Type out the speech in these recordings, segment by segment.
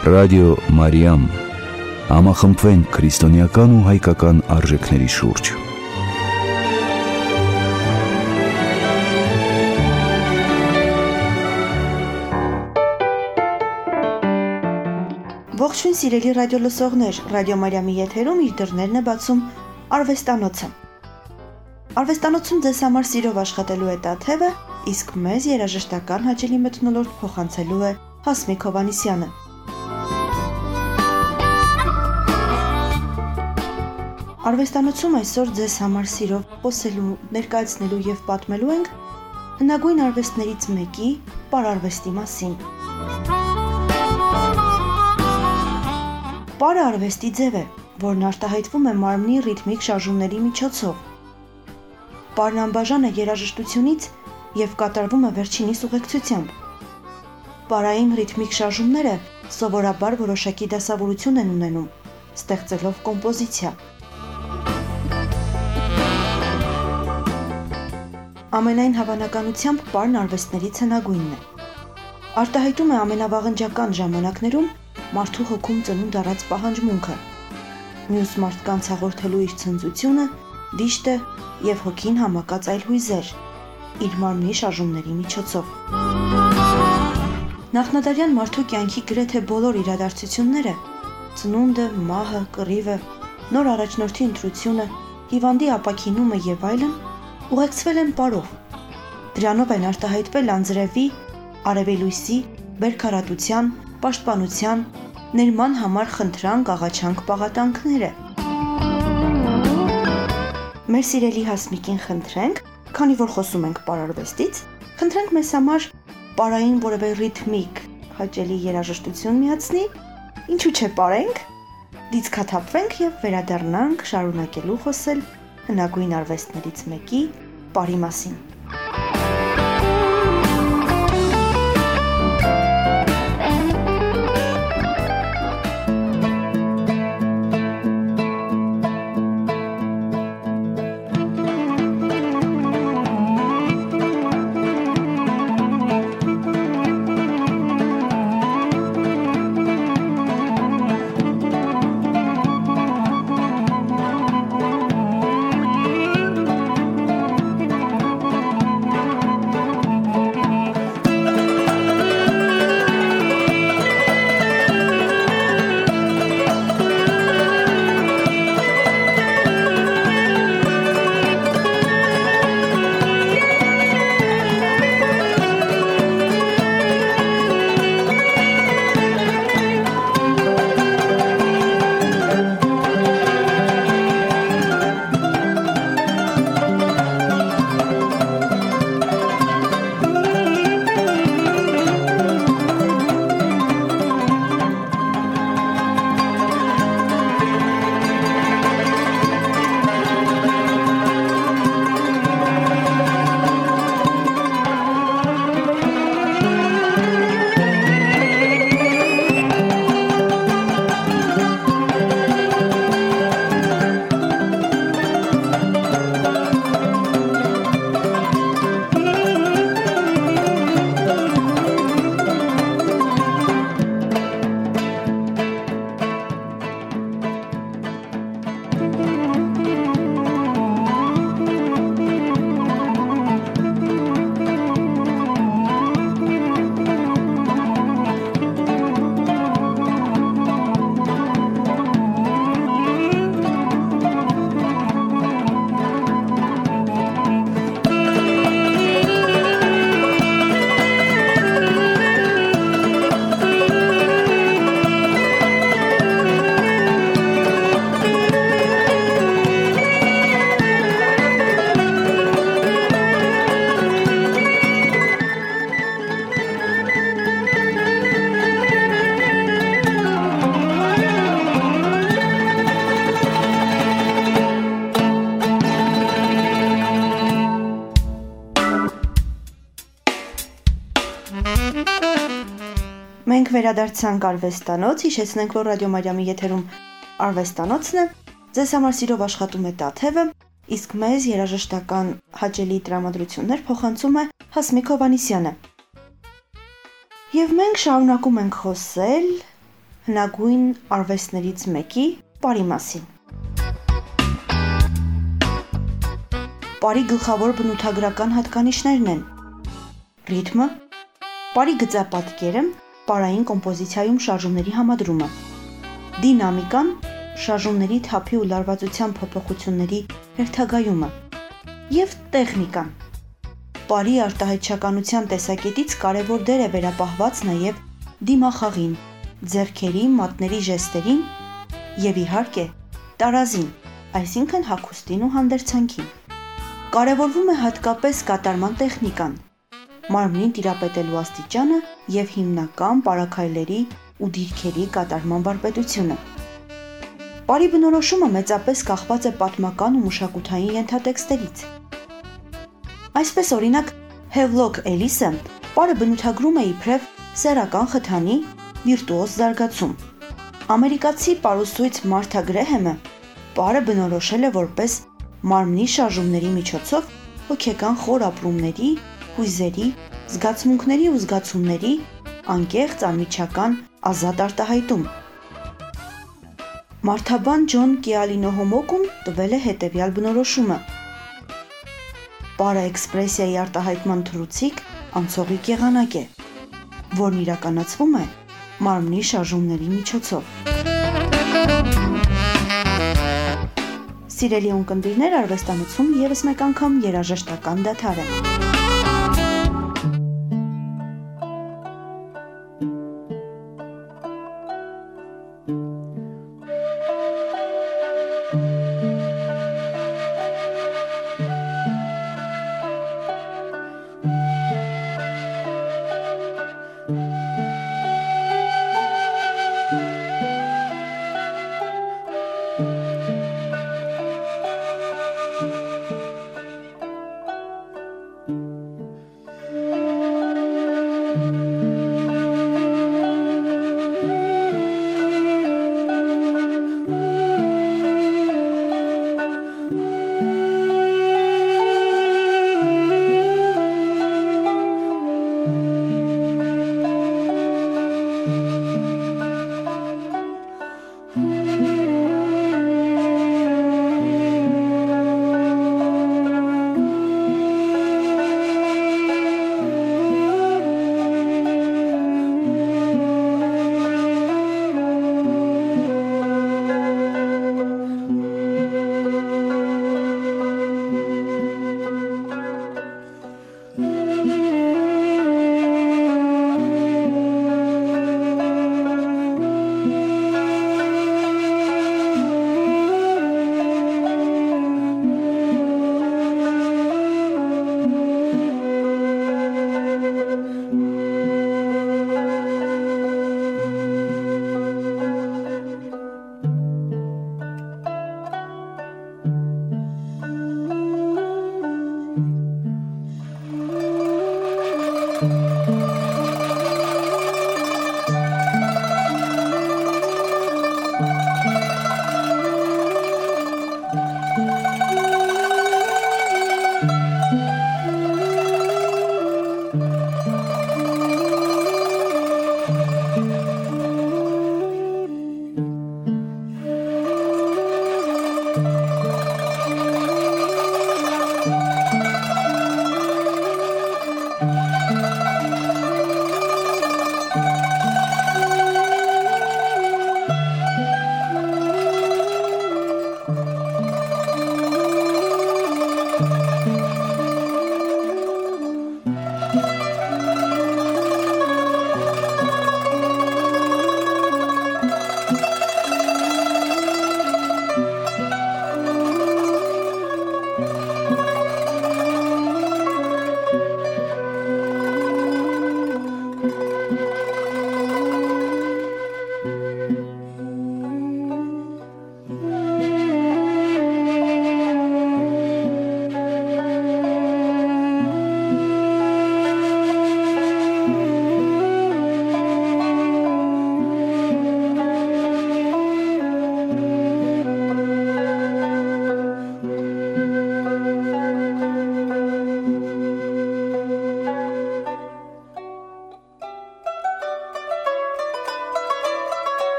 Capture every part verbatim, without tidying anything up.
Ռադիո Մարիամ, համախմբվենք քրիստոնեական ու հայկական արժեքների շուրջ։ Ողջույն սիրելի ռադիո լսողներ, Ռադիո Մարիամի եթերում իր դռներն է բացում արվեստանոցը։ Արվեստանոցում ձեզ համար սիրով աշխատելու է Տաթևը, իսկ մեզ երաժշտական հաճելի մթնոլորտ փոխանցելու է Հասմիկ Հովհաննիսյանը։ Արվեստանոցում այսօր ձեզ համար սիրով խոսելու, ներկայացնելու և պատմելու ենք հնագույն արվեստներից մեկի՝ պարարվեստի մասին։ Պարը արվեստի ձև է, որն արտահայտվում է մարմնի ռիթմիկ շարժումների միջոցով։ Պարն անբաժան է երաժշտությունից և կատարվում է վերջինիս ուղեկցությամբ։ Պարային ռիթմիկ շարժումները սովորաբար որոշակի դասավորություն են ունենում, ստեղծելով կոմպոզիցիա։ Ամենայն հավանականությամբ պարն արվեստներից հնագույնն է։ Արտահայտում է ամենավաղնջական ժամանակներում մարդու հոգում ծնունդ առած պահանջմունքը, մյուս մարդկանց հաղորդելու իր ցնծությունը, դիշտը և հոգին համակած այլ հույզեր, իր մարմնի շարժումների միջոցով։ Նախնադարյան մարդու կյանքի գրեթե բոլոր իրադարձությունները՝ ծնունդը, մահը, կռիվը, նոր առաջնորդի ընտրությունը, հիվանդի ապաքինումը և այլն, ուղեկցվել են պարով։ Դրանով են արտահայտվել անձրևի, արևի լույսի, բերքարատության, պաշտպանության, ներման համար խնդրանք, աղաչանք, պաղատանքները։ Մեր սիրելի Հասմիկին խնդրենք, քանի որ խոսում ենք պարարվեստից, խնդրենք մեզ համար պարային որևէ ռիթմիկ հաճելի երաժշտություն միացնի, ինչու՞ չէ պարենք, դիցքաթափվենք և վերադառնանք շարունակելու խոսել հնագույն արվեստներից մեկի՝ պարի մասին։ Մենք վերադարձանք արվեստանոց, հիշեցնենք, որ Ռադիո Մարիամի եթերում արվեստանոցն է, ձեզ համար սիրով աշխատում է Տաթևը, իսկ մեզ երաժշտական հաճելի տրամադրություններ փոխանցում է Հասմիկ Հովհաննիսյանը։ Եվ մենք շարունակում ենք խոսել հնագույն արվեստներից մեկի՝ պարի մասին։ Պարի գլխավոր բնութագրական հատկանիշներն են ռիթմը, պարի գծապատկերը, պարային կոմպոզիցիայում շարժումների համադրումը, դինամիկան, շարժումների թափի ու լարվածության փոփոխությունների հերթագայումը և տեխնիկան։ Պարի արտահայտչականության տեսակետից կարևոր դեր է վերապահված նաև դիմախաղին, ձեռքերի, մատների ժեստերին և իհարկե տարազին, այսինքն հագուստին ու հանդերձանքին։ Կարևորվում է հատկապես կատարման տեխնիկան, մարմնին տիրապետելու աստիճանը և հիմնական պարաքայլերի ու դիրքերի կատարման վարպետությունը։ Պարի բնորոշումը մեծապես կախված է պատմական ու մշակութային ենթատեքստերից։ Այսպես օրինակ Հևլոք Էլիսը պարը բնութագրում է իբրև սեռական խթանի վիրտուոզ զարգացում։ Ամերիկացի պարուսույց Մարթա Գրեհեմը պարը բնորոշել է որպես մարմնի շարժումների միջոցով հոգեկան խոր ապրումների, հույզերի, զգացմունքների ու զգացումների անկեղծ անմիջական ազատ արտահայտում։ Մարդաբան Ջոն Կիալինոհոմոկուն տվել է հետևյալ բնորոշումը. պարը էքսպրեսիայի արտահայտման թռուցիկ, անցողիկ եղանակ է, որն իրականացվում է մարմնի շարժումների միջոցով։ Սիրելի ունկնդիրներ, արվեստանոցում ևս մեկ անգամ երաժշտական դադար է։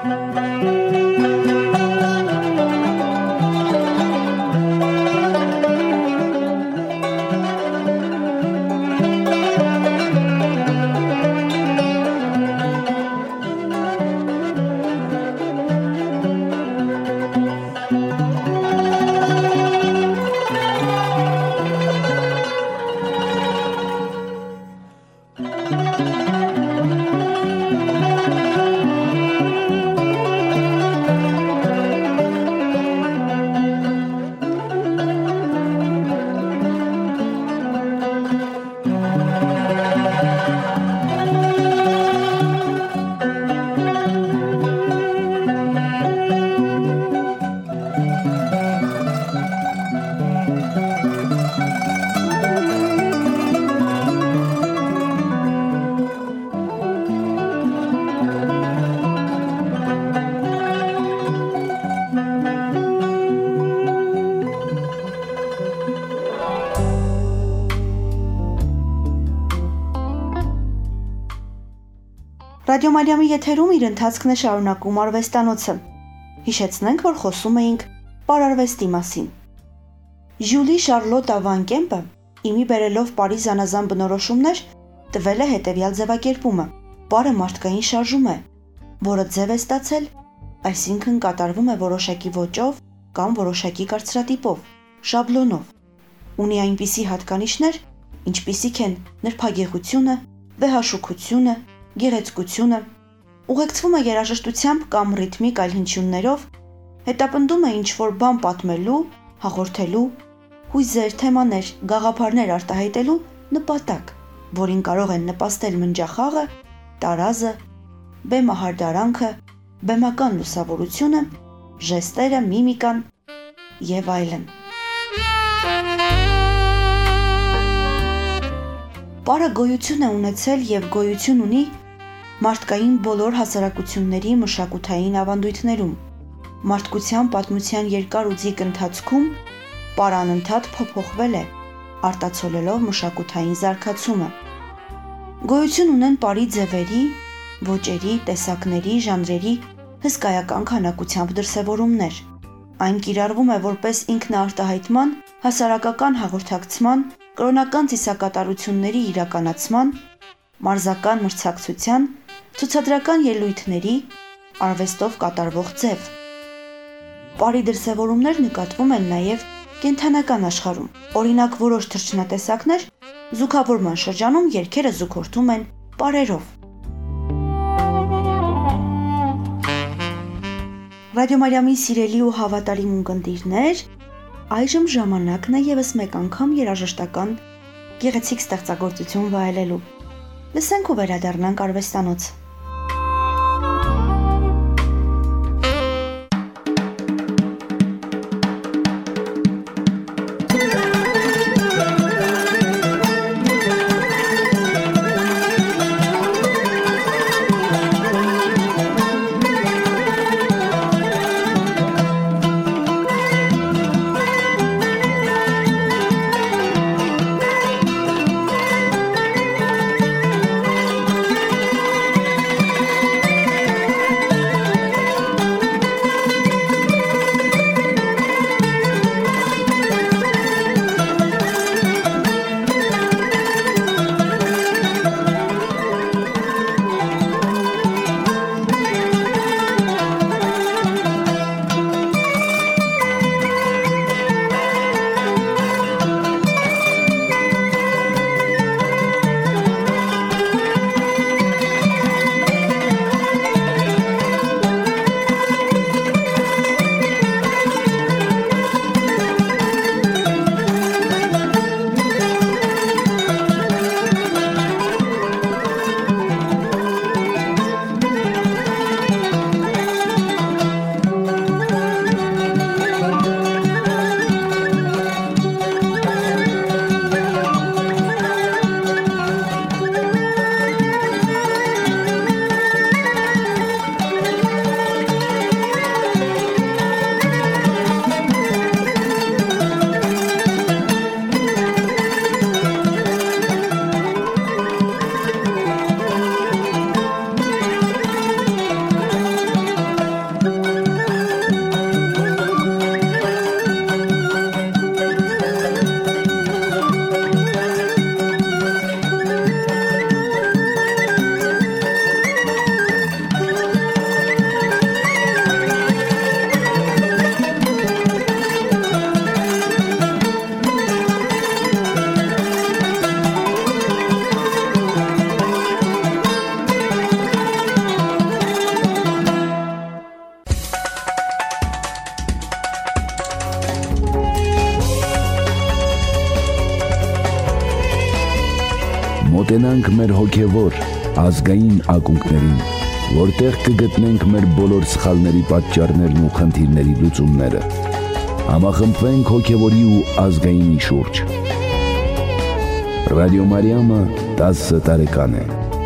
Ռադիո Մարիամի եթերում իր ընթացքն է շարունակում արվեստանոցը։ Հիշեցնենք, որ խոսում էինք պարարվեստի մասին։ Ժյուլի Շարլոտա Վան Կեմպը, իմի բերելով Պարի զանազան բնորոշումներ, տվել է հետևյալ ձևակերպումը. պարը մարդկային շարժում է, որը ձև է ստացել, այսինքն կատարվում է որոշակի ոճով կամ որոշակի կարծրատիպով, շաբլոնով։ Ունի այնպիսի հատկանիշներ, ինչպիսիք են նրբագեղությունը, վեհաշուքությունը, գեղեցկությունը, ուղեկցվում է երաժշտությամբ կամ ռիթմիկ այլ հնչյուններով, հետապնդում է ինչ-որ բան պատմելու, հաղորդելու, հույզեր, թեմաներ, գաղափարներ արտահայտելու նպատակ, որին կարող են նպաստել մնջախաղը, տարազը, բեմահարդարանքը, բեմական լուսավորությունը, ժեստերը, միմիկան եւ այլն։ Պարը գոյություն է ունեցել եւ գոյություն ունի մարդկային բոլոր հասարակությունների մշակութային ավանդույթներում։ Մարդկության պատմության երկար ու ձիգ ընթացքում պարը անընդհատ փոփոխվել է, արտացոլելով մշակութային զարգացումը։ Գոյություն ունեն պարի ձևերի, ոճերի, տեսակների, ժանրերի հսկայական քանակությամբ դրսևորումներ։ Այն կիրառվում է որպես ինքնաարտահայտման, հասարակական հաղորդակցման, կրոնական ծիսակատարությունների իրականացման, մարզական մրցակցության, ցուցադրական ելույթների, արվեստով կատարվող ձև։ Պարի դրսևորումներ նկատվում են նաև կենդանական աշխարհում։ Օրինակ, որոշ թռչնատեսակներ զուգավորման շրջանում երգերը զուգորդում են պարերով։ Ռադիո Մարիամի սիրելի ու հավատարիմ ունկնդիրներ, այժմ ժամանակն է եւս մեկ անգամ երաժշտական գեղեցիկ ստեղծագործություն վայելելու։ Լսենք ու վերադառնանք արվեստանոց։ մոտենանք մեր հոգևոր, ազգային ակունքներին, որտեղ կգտնենք մեր բոլոր սխալների պատճառներն ու խնդիրների լուծումները։ Համախմբվենք հոգևորի ու ազգայինի շուրջ։ Ռադիո Մարիամը տասը տարեկան է։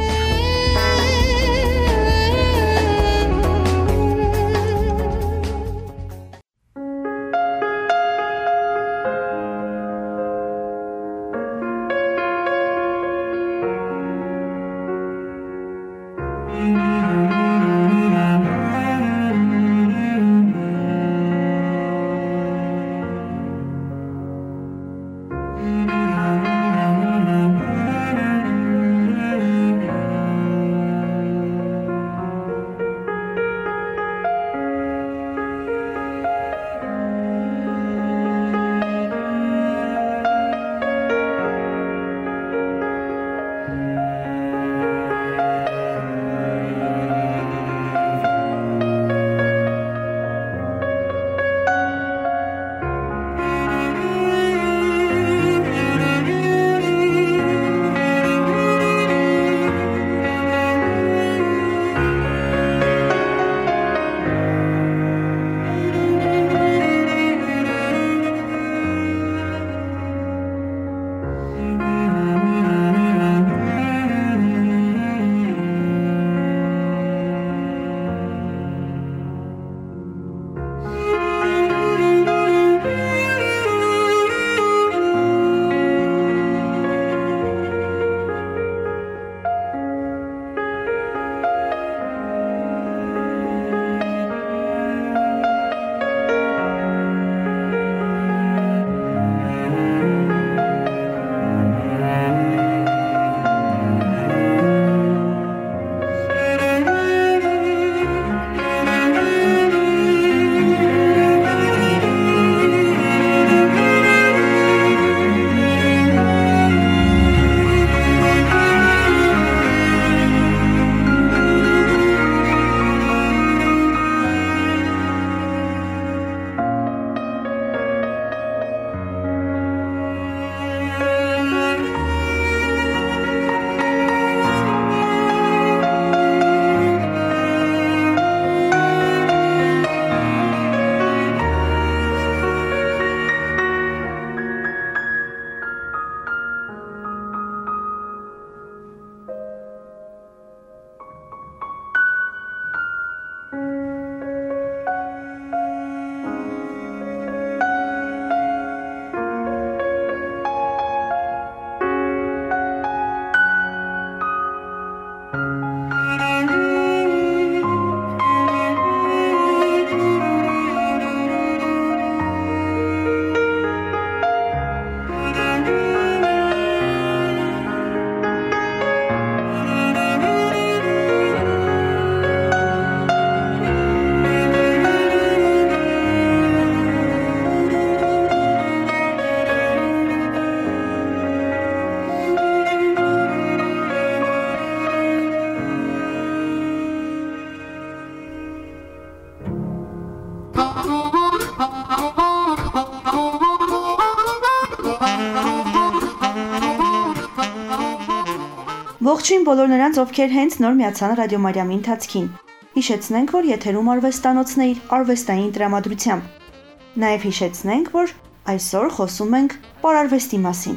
Ողջույն բոլոր նրանց, ովքեր հենց նոր միացան Ռադիո Մարիամի ընթացքին։ Հիշեցնենք, որ եթերում արվեստանոցն է իր արվեստային տրամադրությամբ։ Նաև հիշեցնենք, որ այսօր խոսում ենք պարարվեստի մասին։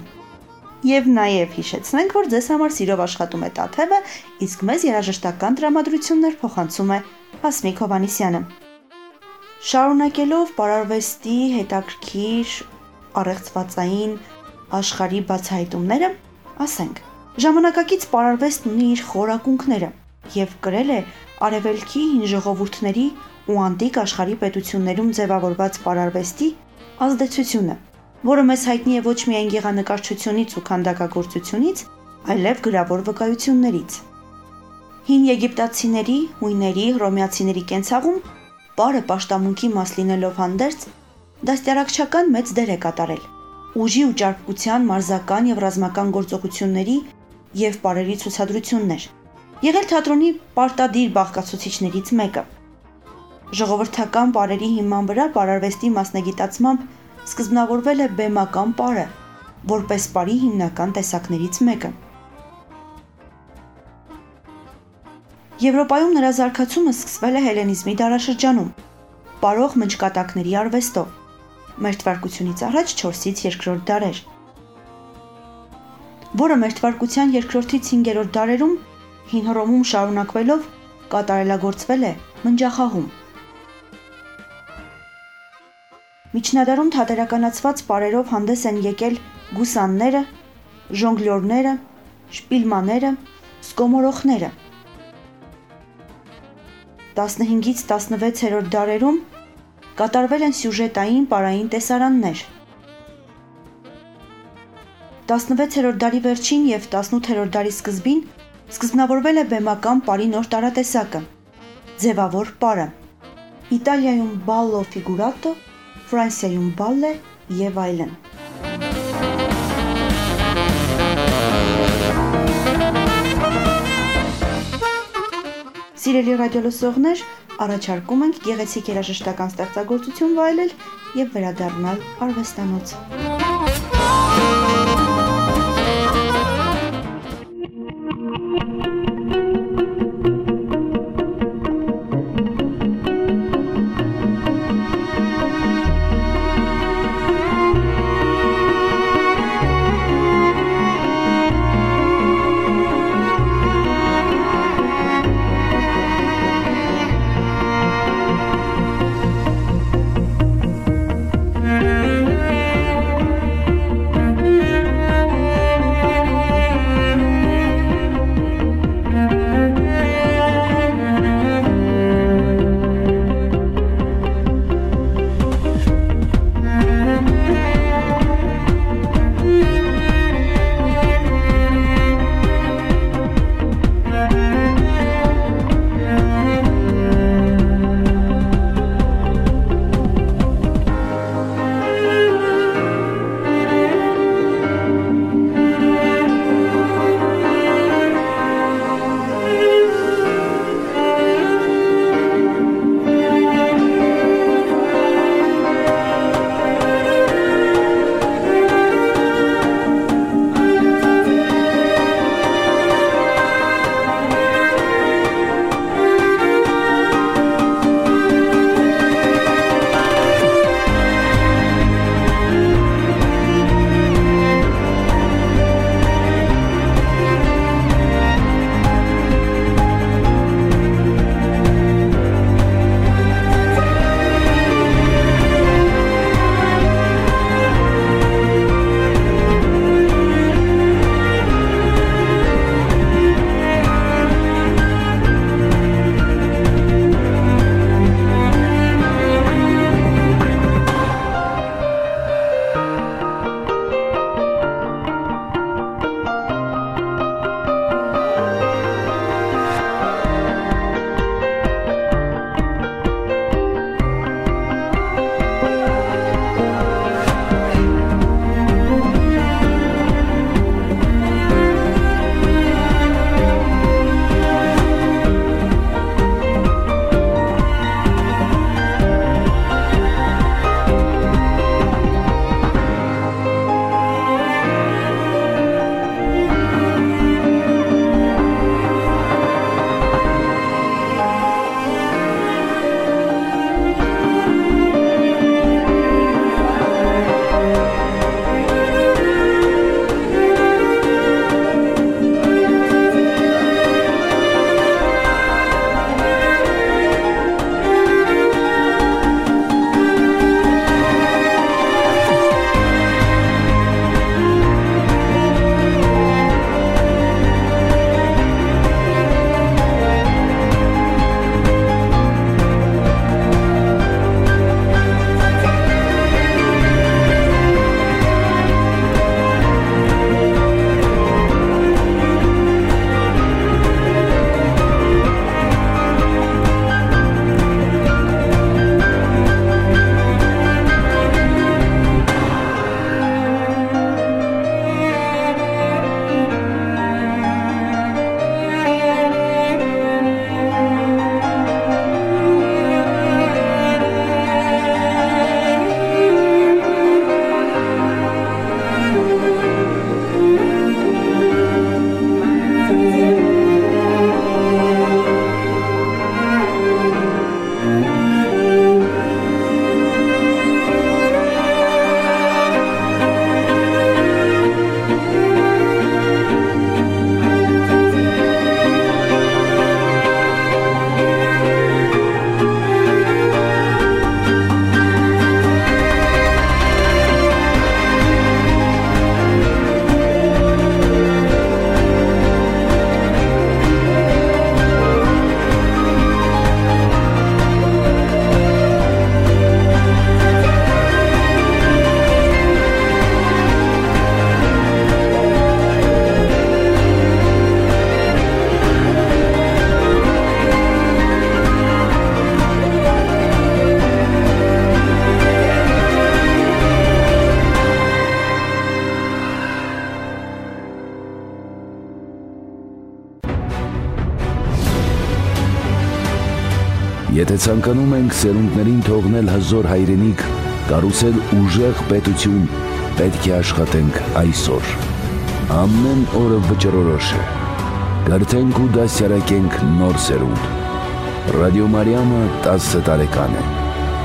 Եվ նաև հիշեցնենք, որ ձեզ համար սիրով աշխատում է Տաթևը, իսկ մեզ երաժշտական տրամադրություններ փոխանցում է Հասմիկ Հովհաննիսյանը։ Շարունակելով պարարվեստի հետաքրքիր առեղծվածային աշխարհի բացահայտումները, ասենք, ժամանակակից պարարվեստն ունի իր խորակունքները և կրել է արևելքի հին ժողովուրդների ու անտիկ աշխարհի պետություններում ձևավորված պարարվեստի ազդեցությունը, որը մեզ հայտնի է ոչ միայն գեղանկարչությունից ու քանդակագործությունից, այլև գրավոր վկայություններից։ Հին եգիպտացիների, հույների, հռոմեացիների կենցաղում պարը պաշտամունքի մաս լինելով հանդերձ, դաստիարակչական մեծ դեր է կատարել։ Ուժի ու ճարպկության մարզական և ռազմական գործողությունների և պարերի ցուցադրություններ, եղել թատրոնի պարտադիր բաղկացուցիչներից մեկը։ Ժողովրդական պարերի հիման վրա պարարվեստի մասնագիտացմամբ սկզբնավորվել է բեմական պարը, որպես պարի հիմնական տեսակներից մեկը։ Եվրոպայում նրա զարգացումը սկսվել է հելենիզմի դարաշրջանում, պարող մնջկատակների արվեստով, մեր թվարկությունից առաջ չորսից երկրորդ դարեր, որը մեր թվարկության երկրորդից հինգերորդ դարերում Հին Հռոմում շարունակվելով կատարելագործվել է մնջախաղում։ Միջնադարում թատերականացված պարերով հանդես են եկել գուսանները, ժոնգլյորները, շպիլմաները, սկոմորոխները։ տասնհինգից տասնվեցերորդ դարերում կատարվել են սյուժետային պարային տեսարաններ։ տասնվեցերորդ դարի վերջին և տասնութերորդ դարի սկզբին սկզբնավորվել է բեմական պարի նոր տարատեսակը՝ ձևավոր պարը։ Իտալիայում բալլո ֆիգուրատո, Ֆրանսիայում բալլե և այլն։ Սիրելի ռադիոլսողներ, առաջարկում ենք գեղեցիկ երաժշտական ստեղծագործություն վայելել և վերադառնալ արվեստանոց։ Եթե ցանկանում ենք սերունդներին թողնել հզոր հայրենիք, կառուցել ուժեղ պետություն, պետք է աշխատենք այսօր։ Ամեն օրը վճռորոշ է։ Կրթենք ու դասյարակենք նոր սերունդ։ Ռադիո Մարիամը տասը տարեկան է։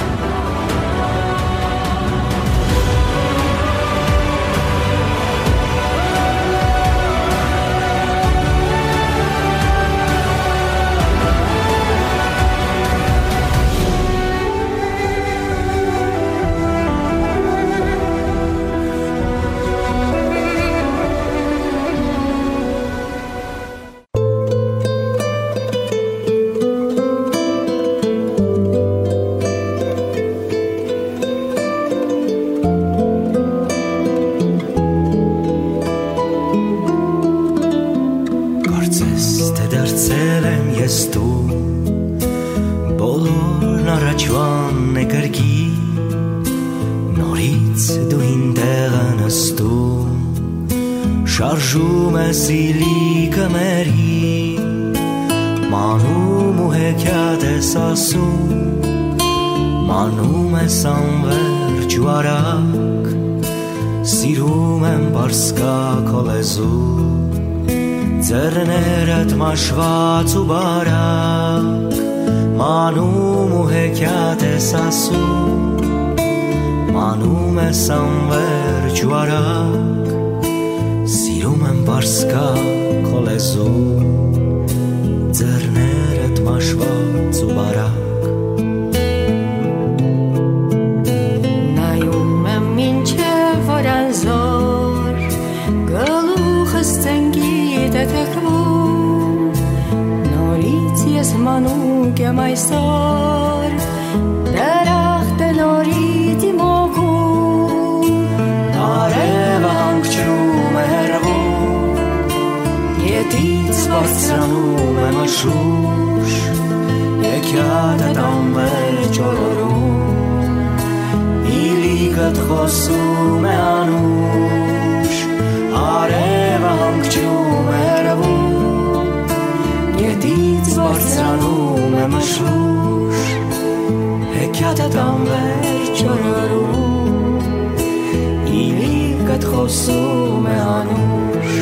Շարժում է սիլիկը մերի, մանում ու հեքիաթ ես ասում, մանում ես անվերջ ու արագ, սիրում եմ պարսկա քո լեզու, ձեռներդ մաշված ու բարակ, մանում ու հեքիաթ ես ասում, մանում ես անվերջ ու արագ, սիրում եմ պարսկա քո լեզու, ձեռներդ մաշված ու բարակ։ Նայում եմ մինչև որ անզոր, գլուխս ծենգիտ է թեքվում, նորից ես մանուկ եմ այսօր, դրախտ է նորից իմ օգում, արևը հանգչում է Ետից բարձրանում եմ աշուշ, հեքիաթդ անվերջ օրորում, իլիկդ խոսում է անուշ, արևը հանգչում է հեռվում, ետից բարձրանում եմ աշուշ, հեքիաթդ անվերջ օրորում, իլիկդ խոսում է անուշ,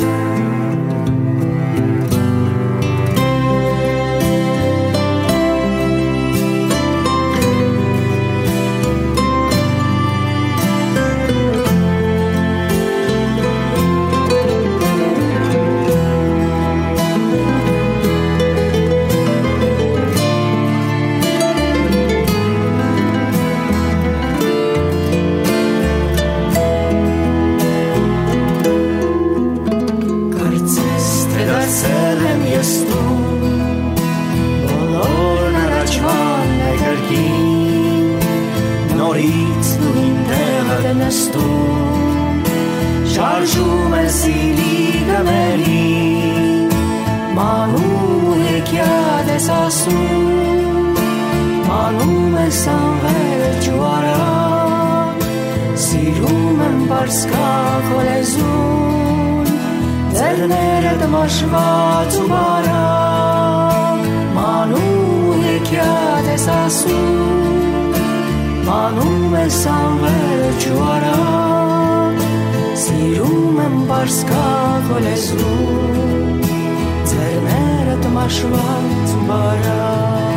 շարժում է սիլիկը մերի, մանում ու հեքիաթ ես ասում, մանում ես անվերջ ու արագ, սիրում եմ պարսկա քո լեզուն, ձեռներդ մաշված ու բարակ, մանում ու հեքիաթ ես ասում, մանում ես անվերջ ու արագ, սիրում եմ պարսկա քո լեզուն, ձեռներդ մաշված ու բարակ։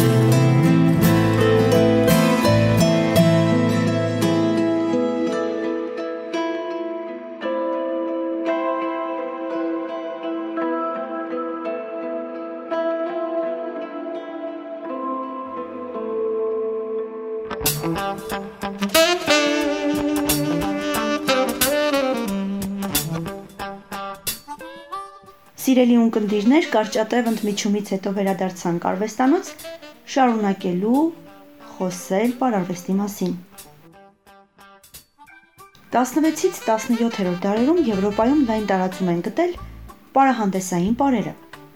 Սիրելի ունկնդիրներ, կարճատև ընդմիջումից հետո վերադարձանք արվեստանոց, շարունակելու խոսել պարարվեստի մասին։ տասնվեցից տասնյոթերորդ դարերում Եվրոպայում լայն տարածում են գտել պարահանդեսային պարերը։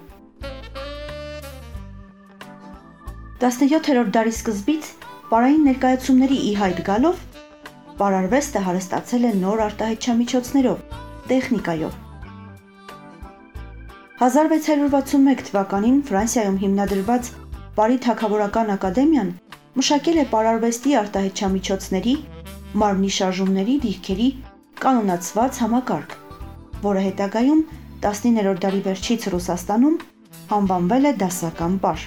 տասնյոթերորդ դարի սկզբից պարային ներկայացումների ի հայտ գալով պարարվեստը հարստացել է նոր արտահայտչամիջոցներով, տեխնիկայով։ հազար վեց հարյուր վաթսունմեկ թվականին Ֆրանսիայում հիմնադրված Բարի թագավորական ակադեմիան մշակել է պարարվեստի արտահայտչամիջոցների, մարմնի շարժումների, դիրքերի կանոնացված համակարգ, որը հետագայում տասնիններորդ դարի վերջից Ռուսաստանում անվանվել է դասական պար։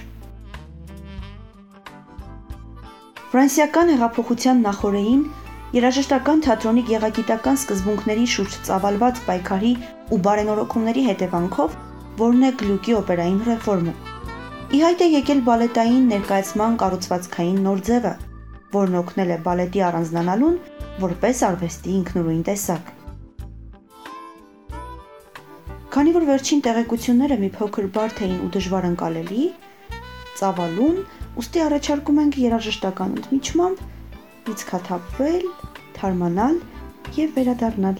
Ֆրանսիական հեղափոխության նախօրեին երաժշտական թատրոնի գեղագիտական սկզբունքների շուրջ ծավալված պայքարի ու բարենորոգումների հետևանքով, որն է Գլյուկի օպերային ռեֆորմը, ի հայտ է եկել բալետային ներկայացման կառուցվածքային նոր ձևը, որն օգնել է բալետի առանձնանալուն որպես արվեստի ինքնուրույն տեսակ։ Քանի որ վերջին տեղեկությունները մի փոքր բարդ էին ու դժվար ընկալելի, ծավալուն, ուստի առաջարկում ենք երաժշտական ընդմիջմամբ լիցքաթափվել, թարմանալ և վերադառնալ։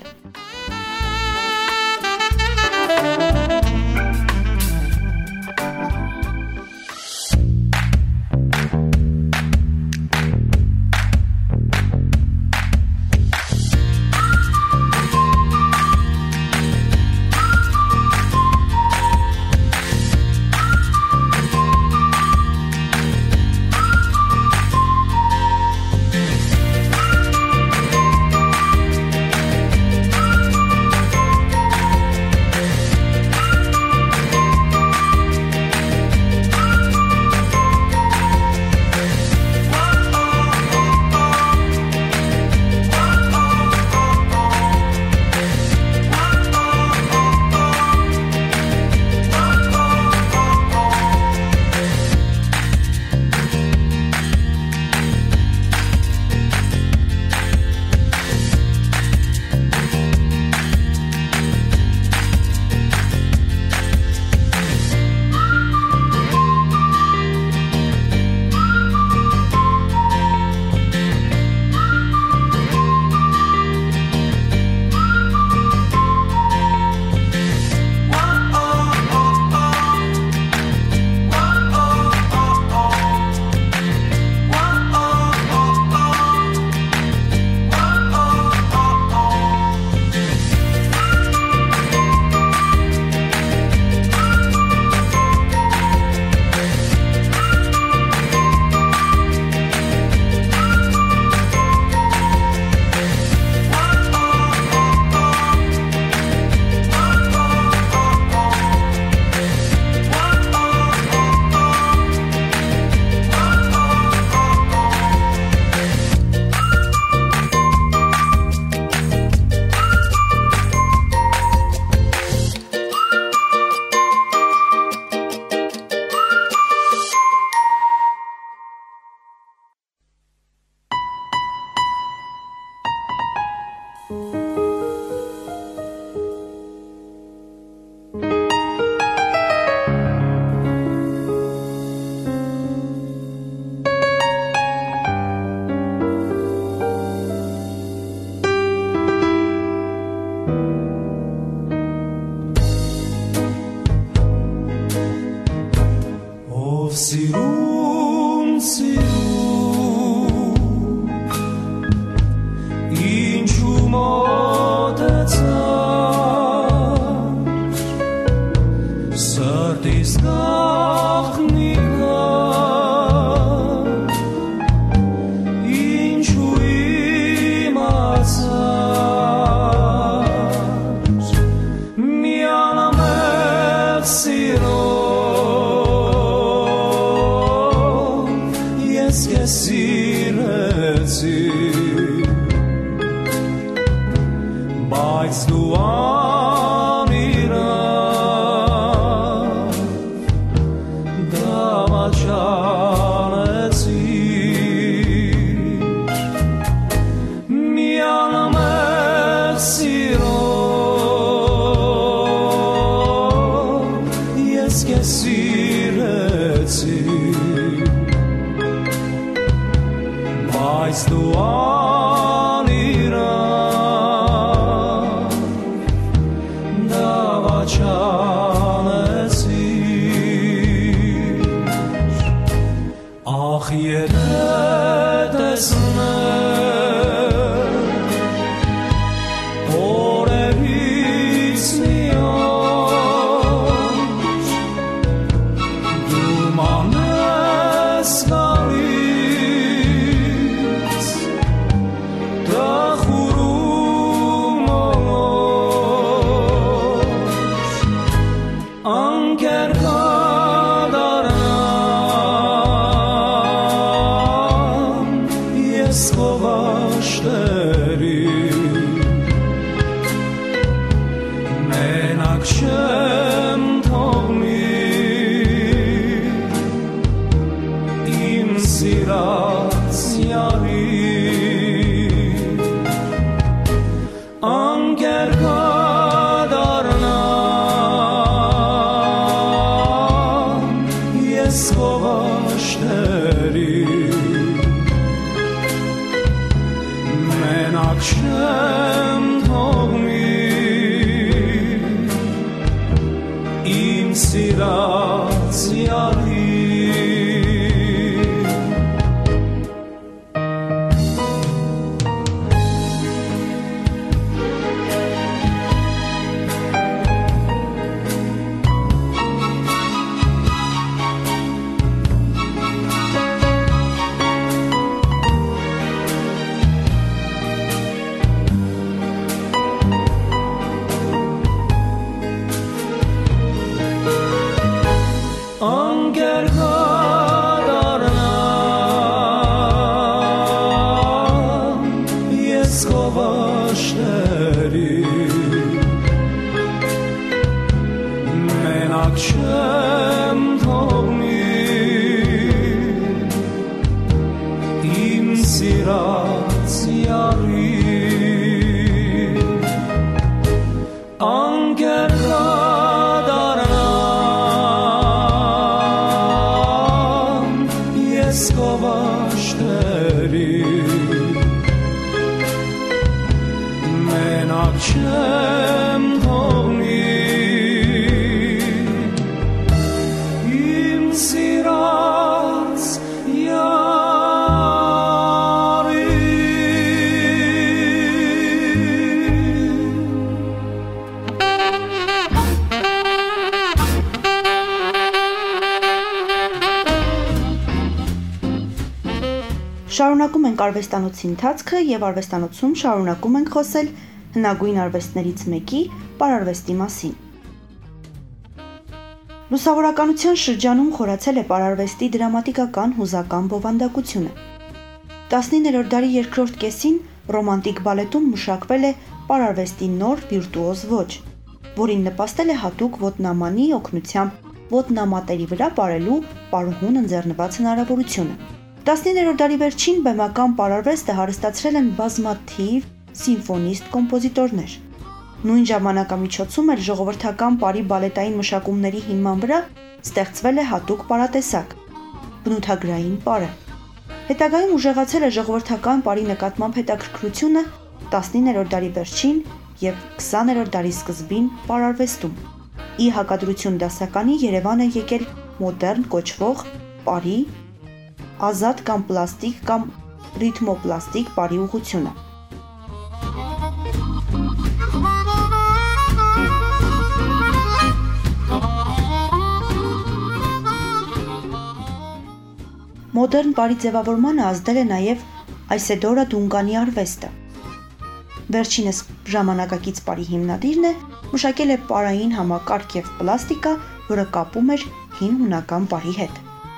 Սիրուն, սիրուն, ինչու մոտեցար, սրտիս գաղտնիքար, ինչու իմացար, միանամետ սիրո սիրեցի, բայց դու անիրավ դավաճանեցիր, միանամետ սիրո ես քեզ սիրեցի, բայց դու անիրավ դավաճանեցիր, ախ եթե տեսներ օրերից մի օր դու մանես Շարունակում ենք արվեստանոցի ընթացքը եւ արվեստանոցում շարունակում ենք խոսել հնագույն արվեստներից մեկի պարարվեստի մասին։ Լուսավորականության շրջանում խորացել է պարարվեստի դրամատիկական հուզական բովանդակությունը։ տասնիններորդ դարի երկրորդ կեսին ռոմանտիկ բալետում մշակվել է պարարվեստի նոր վիրտուոզ ոճ, որին նպաստել է հատուկ ոտնամանի օգնությամբ ոտնամատերի վրա պարելու պարուհուն ընձեռնված հնարավորությունը։ տասնիններորդ դարի վերջին բեմական պարարվեստը հարստացրել են բազմաթիվ սիմֆոնիստ կոմպոզիտորներ։ Նույն ժամանակամիջոցում էլ ժողովրդական պարի բալետային մշակումների հիման վրա ստեղծվել է հատուկ պարատեսակ՝ բնութագրային պարը։ Հետագայում ուժեղացել է ժողովրդական պարի նկատմամբ հետաքրքրությունը տասնիններորդ դարի վերջին և քսաներորդ դարի սկզբին պարարվեստում։ Ի հակադրություն դասականի Երևան է եկել մոդեռն կոչվող պարի, ազատ կամ պլաստիկ կամ ռիթմոպլաստիկ պարի ուղղությունը։ Մոդեռն պարի ձևավորմանը ազդել է նաև Այսեդորա Դունկանի արվեստը։ Վերջինս ժամանակակից պարի հիմնադիրն է, մշակել է պարային համակարգ և պլաստիկա, որը կապում էր հին հունական պարի հետ։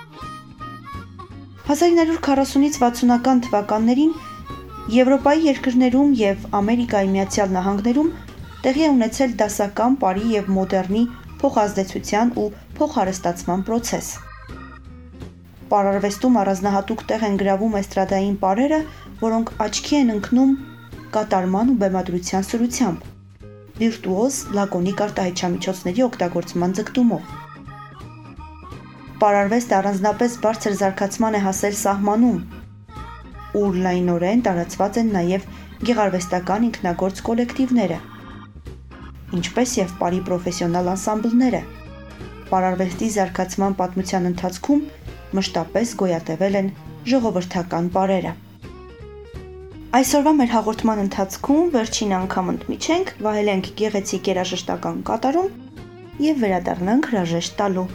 հազար ինը հարյուր քառասունից վաթսունական թվականներին Եվրոպայի երկրներում և Ամերիկայի Միացյալ Նահանգներում տեղի է ունեցել դասական պարի և մոդեռնի փոխազդեցության ու փոխհարստացման պրոցես։ Պարարվեստում առանձնահատուկ տեղ են գրավում էստրադային պարերը, որոնք աչքի են ընկնում կատարման ու բեմադրության սրությամբ, վիրտուոզ լակոնիկ արտահայտչամիջոցների օգտագործման ձգտումով։ Պարարվեստը առանձնապես բարձր զարգացման է հասել սահմանում, ուր լայնորեն տարածված են նաև գեղարվեստական ինքնագործ կոլեկտիվները, ինչպես և պարի պրոֆեսիոնալ անսամբլները։ Պարարվեստի զարգացման պատմության ընթացքում մշտապես գոյատևել են ժողովրդական պարերը։ Այսօրվա մեր հաղորդման ընթացքում վերջին անգամ ընդմիջենք, վայելենք գեղեցիկ երաժշտական կատարում և վերադառնանք հրաժեշտ տալու։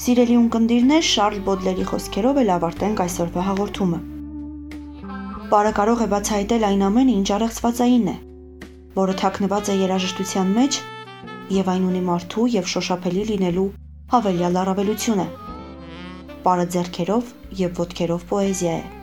Սիրելի ունկնդիրներ, Շարլ Բոդլերի խոսքերով էլ ավարտենք այսօրվա հաղորդումը։ Պարը կարող է բացահայտել այն ամենը, ինչ առեղծվածային է, որը թաքնված է երաժշտության մեջ եւ այն ունի մարդու եւ շոշափելի լինելու հավելյալ առավելությունը։ Պարը ձեռքերով եւ ոտքերով պոեզիա է։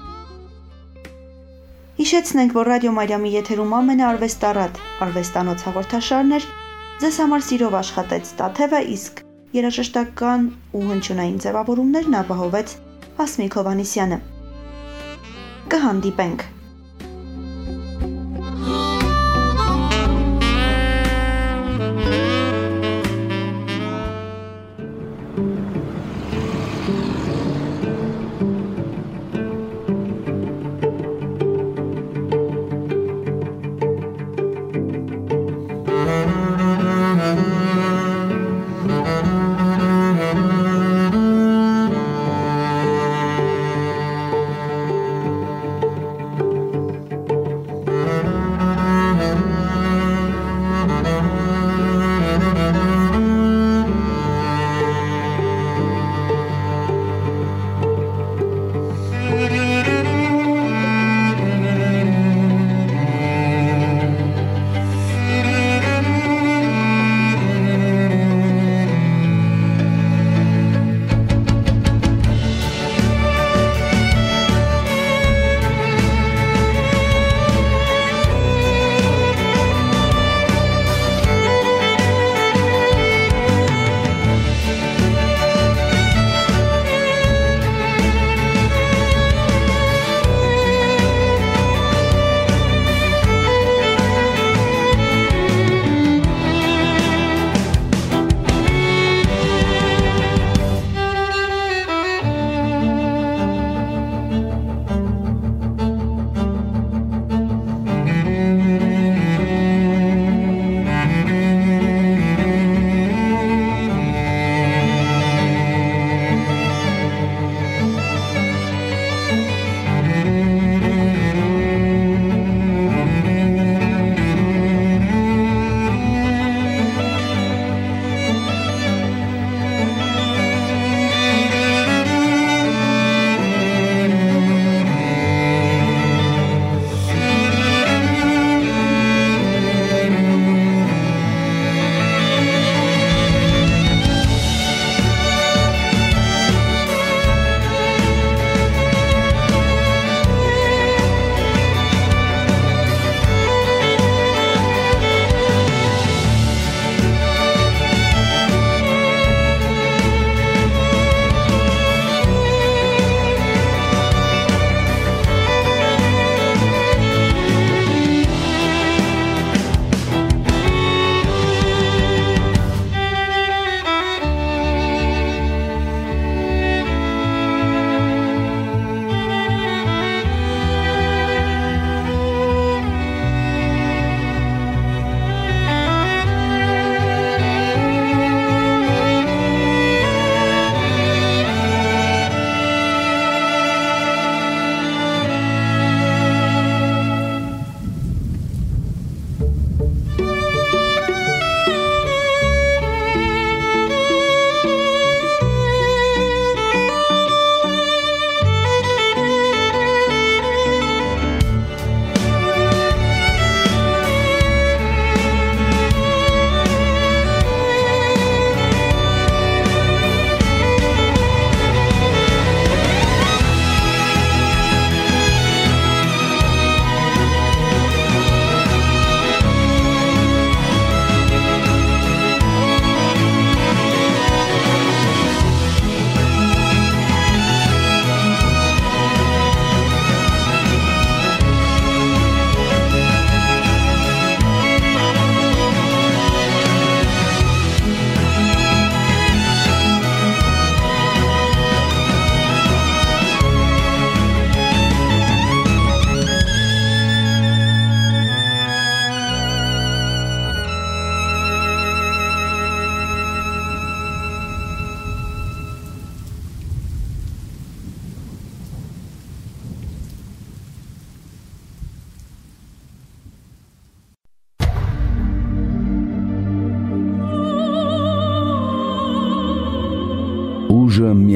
Հիշեցնենք, որ Ռադիո Մարիամի եթերում ամենաարվեստառատ արվեստանոց հաղորդաշարն էր, ձեզ համար սիրով աշխատեց Տաթևը, իսկ երաժշտական ու հնչյունային ձևավորումներն ապահովեց Հասմիկ Հովհաննիսյանը։ Կհանդիպենք։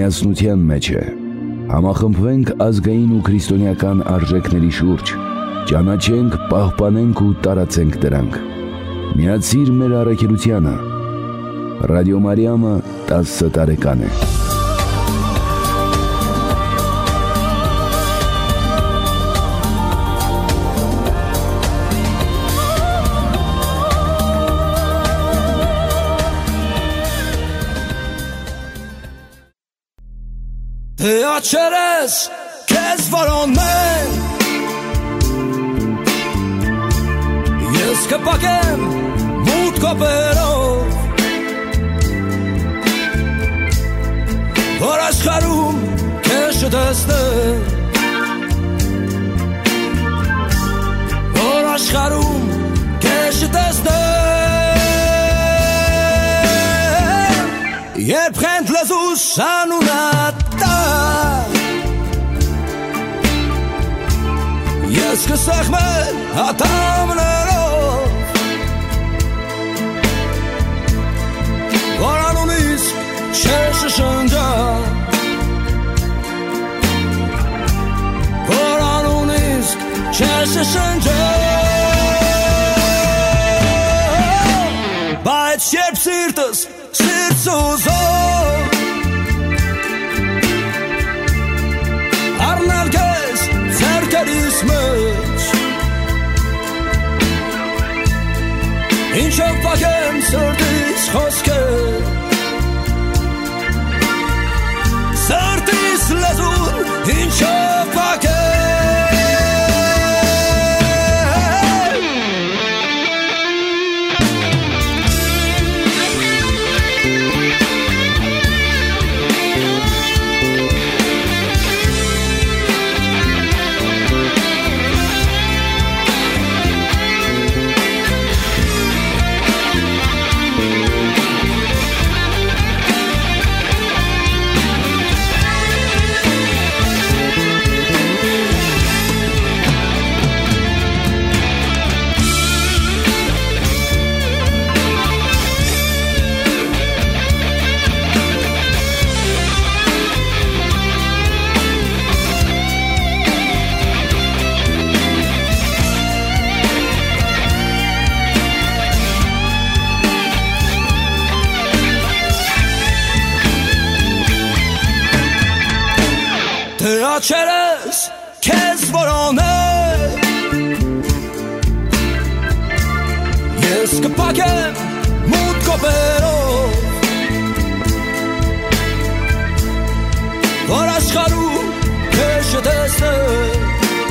միասնության մեջ է։ Համախմբվենք ազգային ու քրիստոնեական արժեքների շուրջ, ճանաչենք, պահպանենք ու տարածենք դրանք։ Միացիր մեր առաքելությանը։ Ռադիո Մարիամը տասը տարեկան է։ Դե աչերես քեզ որոնեն, ես կպակեմ մութ կոպերով, որ աշխարհում քեզ չտեսնեմ, որ աշխարհում քեզ չտեսնեմ, երբ խենթ լեզուս անունատ ես կսեղմել ատամներով, որ անունիս չես շնջա, որ անունիս չես շնջա, բայց երբ սիրտս սիրտ ուզով առնել քեզ ձեռքերիս մեջ, ինչով պակեմ սրտիս խոսքեր, սրտիս լեզուն ինչով պակեմ, աչերես քեզ որոնեն, ես կպակեմ մութ կոպերով, որ աշխարհում քեզ չտեսնեմ,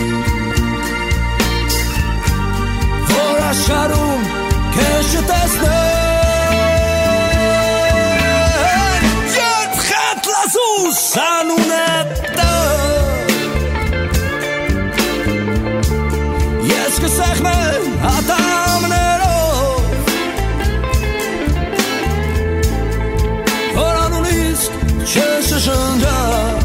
որ աշխարհում քեզ չտեսնեմ, երբ խենթ լեզուս անունդ կսեղմել ատամներով, որ անունիս չես շնջա,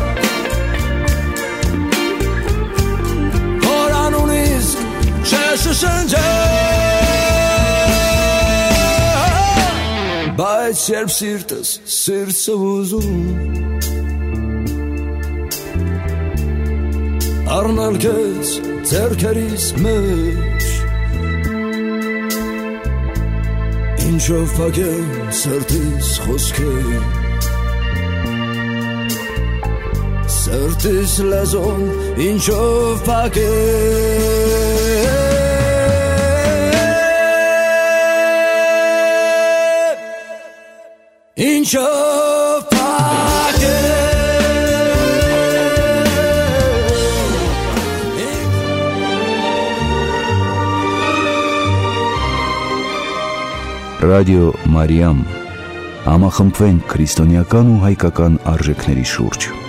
որ անունիս չես շնջա, բայց երբ սիրտս սիրտս ուզում առնել քեզ ձեռքերիս մեջ, ինչով պակեմ սրտիս խոսքեր, սրտիս լեզուն ինչով պակեմ, ինչով պակեմ. Ռադիո Մարիամ, համախմբվենք քրիստոնեական ու հայկական արժեքների շուրջ։